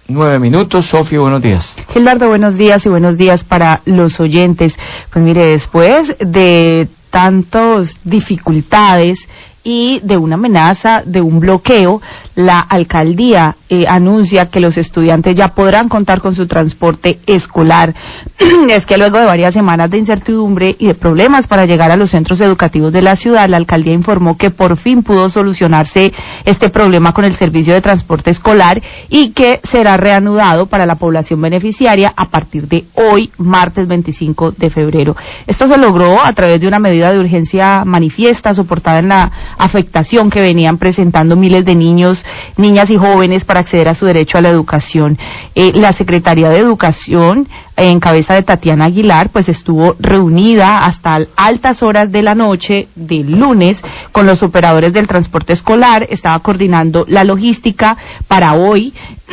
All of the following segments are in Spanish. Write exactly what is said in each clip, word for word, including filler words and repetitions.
nueve minutos. Sofía, buenos días. Gildardo, buenos días y buenos días para los oyentes. Pues mire, después de tantas dificultades y de una amenaza de un bloqueo, la alcaldía eh, anuncia que los estudiantes ya podrán contar con su transporte escolar. Es que luego de varias semanas de incertidumbre y de problemas para llegar a los centros educativos de la ciudad, la alcaldía informó que por fin pudo solucionarse este problema con el servicio de transporte escolar y que será reanudado para la población beneficiaria a partir de hoy, martes veinticinco de febrero. Esto se logró a través de una medida de urgencia manifiesta soportada en la afectación que venían presentando miles de niños, niñas y jóvenes para acceder a su derecho a la educación. Eh, la Secretaría de Educación, eh, en cabeza de Tatiana Aguilar, pues estuvo reunida hasta altas horas de la noche del lunes con los operadores del transporte escolar, estaba coordinando la logística para hoy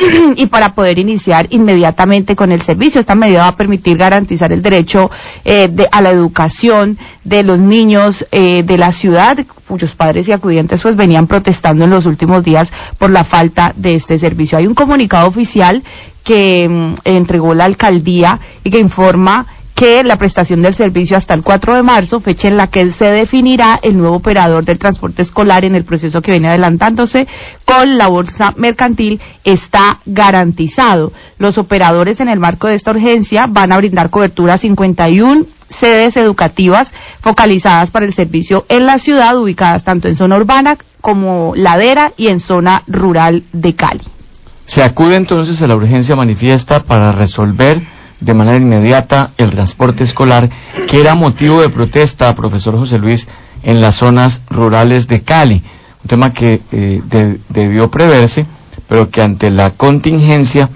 y para poder iniciar inmediatamente con el servicio. Esta medida va a permitir garantizar el derecho eh, de, a la educación de los niños eh, de la ciudad, cuyos padres y acudientes pues venían protestando en los últimos días por la falta de este servicio. Hay un comunicado oficial que mm, entregó la alcaldía y que informa que la prestación del servicio hasta el cuatro de marzo, fecha en la que se definirá el nuevo operador del transporte escolar en el proceso que viene adelantándose con la bolsa mercantil, está garantizado. Los operadores en el marco de esta urgencia van a brindar cobertura a cincuenta y una sedes educativas focalizadas para el servicio en la ciudad, ubicadas tanto en zona urbana como ladera y en zona rural de Cali. Se acude entonces a la urgencia manifiesta para resolver de manera inmediata el transporte escolar, que era motivo de protesta, profesor José Luis, en las zonas rurales de Cali, un tema que eh, de, debió preverse, pero que ante la contingencia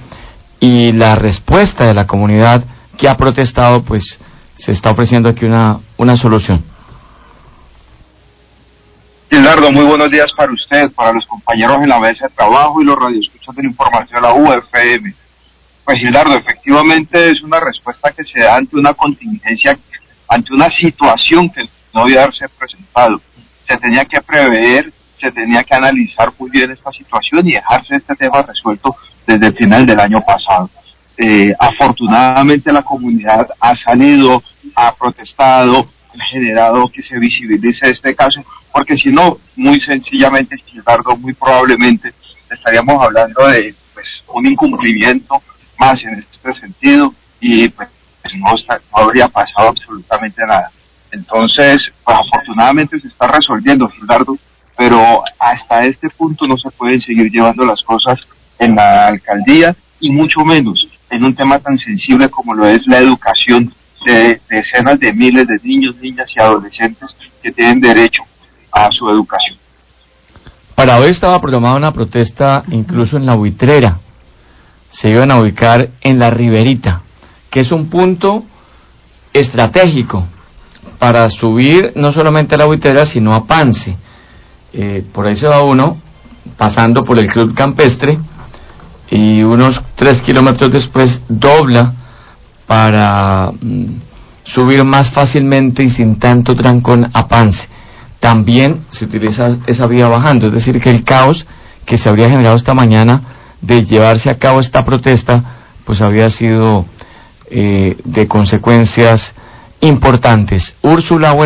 y la respuesta de la comunidad que ha protestado, pues se está ofreciendo aquí una, una solución. Gildardo, muy buenos días para usted, para los compañeros en la mesa de trabajo y los radioescuchas de la información de la U F M. Pues Gildardo, efectivamente es una respuesta que se da ante una contingencia, ante una situación que no debía haberse presentado. Se tenía que prever, se tenía que analizar muy bien esta situación y dejarse este tema resuelto desde el final del año pasado. Eh, afortunadamente la comunidad ha salido, ha protestado, ha generado que se visibilice este caso, porque si no, muy sencillamente, Gildardo, muy probablemente estaríamos hablando de pues un incumplimiento más en este sentido y pues no, está, no habría pasado absolutamente nada. Entonces, pues afortunadamente se está resolviendo, Gildardo, pero hasta este punto no se pueden seguir llevando las cosas en la alcaldía y mucho menos en un tema tan sensible como lo es la educación de decenas de miles de niños, niñas y adolescentes que tienen derecho a su educación. Para hoy estaba programada una protesta incluso en La Buitrera. Se iban a ubicar en La Riberita, que es un punto estratégico para subir no solamente a La Buitrera, sino a Pance. Eh, por ahí se va uno, pasando por el Club Campestre, y unos tres kilómetros después dobla para mm, subir más fácilmente y sin tanto trancón a Pance. También se utiliza esa vía bajando, es decir, que el caos que se habría generado esta mañana de llevarse a cabo esta protesta, pues había sido eh, de consecuencias importantes. Úrsula,